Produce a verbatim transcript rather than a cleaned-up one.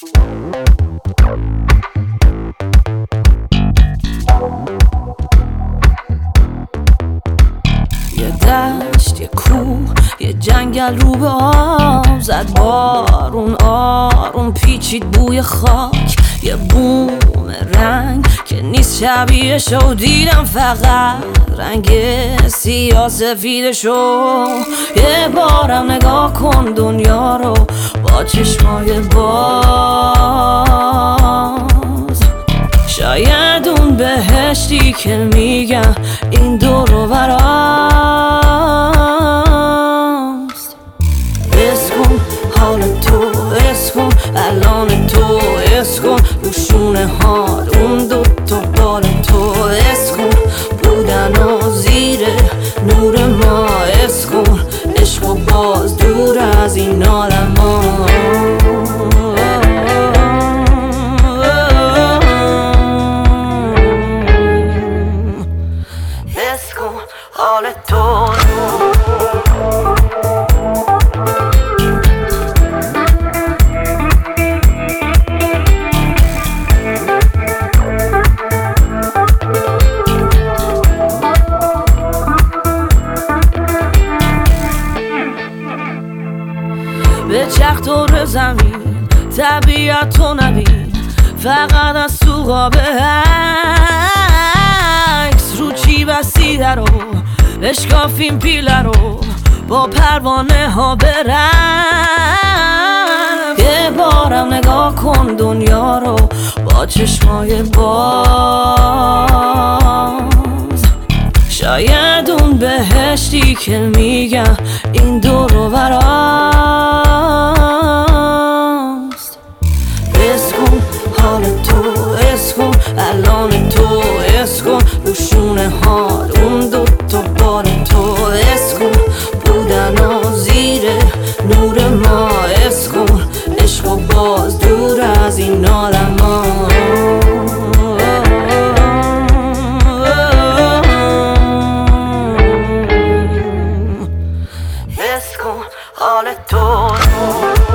یه دشت، یه کوه، یه جنگل رو به آب زد بارون، آروم پیچید بوی خاک. یه بوم رنگ که نیست شبیهشو دیدم، فقط رنگ سیاه سفیدشو. یه بارم نگاه کن دنیا رو با چشمای باز، شاید اون بهشتی که میگم این دور و براست. اسکن حال تو، اسکن الان تو، اسکن روشونه حال اون دو تا بال تو، اسکن بودن و زیر نور ما، اسکن عشق و باز دور از این عالم ها. حال تو به چرخ دور زمین، طبیعت تو نبین، فقط از تو قاب عکس رو چی بسیده رو اشکافیم پیله رو با پروانه ها برم. یه بارم نگاه کن دنیا رو با چشمای باز، شاید اون بهشتی که میگم این دور و براست. اسکن حال تو، اسکن الان تو، اسکن روشونه حال اون دو تا بال تو، اسکن بودن و زیر نور ما، اسکن عشق و باز دور از این عالم ها. اسکن حال تو